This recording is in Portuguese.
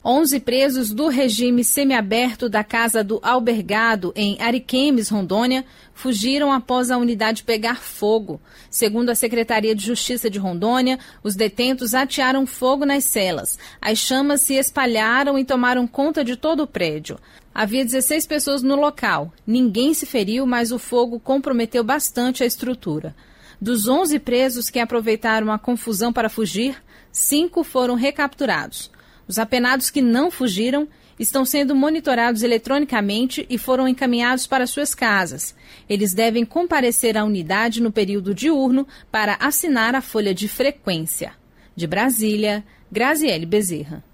11 presos do regime semiaberto da Casa do Albergado, em Ariquemes, Rondônia, fugiram após a unidade pegar fogo. Segundo a Secretaria de Justiça de Rondônia, os detentos atearam fogo nas celas. As chamas se espalharam e tomaram conta de todo o prédio. Havia 16 pessoas no local. Ninguém se feriu, mas o fogo comprometeu bastante a estrutura. Dos 11 presos que aproveitaram a confusão para fugir, 5 foram recapturados. Os apenados que não fugiram estão sendo monitorados eletronicamente e foram encaminhados para suas casas. Eles devem comparecer à unidade no período diurno para assinar a folha de frequência. De Brasília, Graziele Bezerra.